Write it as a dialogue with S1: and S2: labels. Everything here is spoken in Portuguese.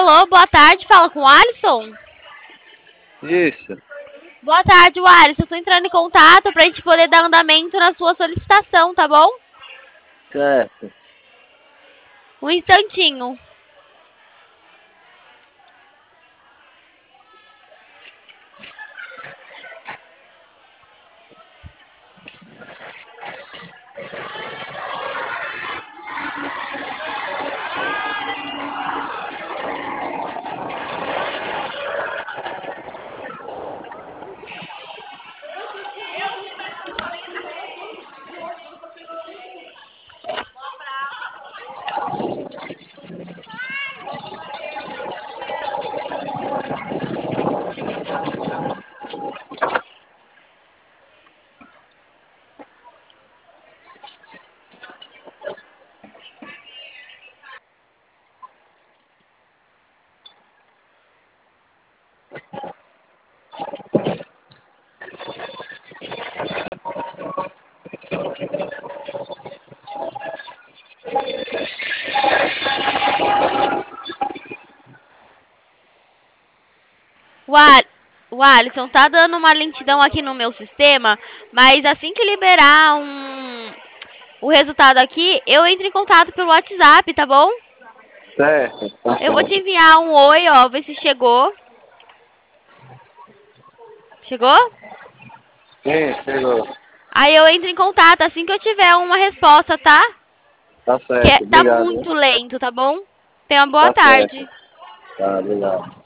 S1: Alô, boa tarde, fala com o Alisson?
S2: Isso.
S1: Boa tarde, Alisson. Eu tô entrando em contato pra gente poder dar andamento na sua solicitação, tá bom?
S2: Certo.
S1: Um instantinho. O Alisson, tá dando uma lentidão aqui no meu sistema, mas assim que liberar o resultado aqui, eu entro em contato pelo WhatsApp, tá bom?
S2: Certo. Tá
S1: Eu vou te
S2: certo.
S1: enviar um oi, ó, ver se chegou. Chegou?
S2: Sim, chegou.
S1: Aí eu entro em contato assim que eu tiver uma resposta, tá?
S2: Tá
S1: Que
S2: certo.
S1: tá
S2: Obrigado.
S1: muito lento, tá bom? Tenha uma boa
S2: Tá certo.
S1: tarde.
S2: Tá, obrigado.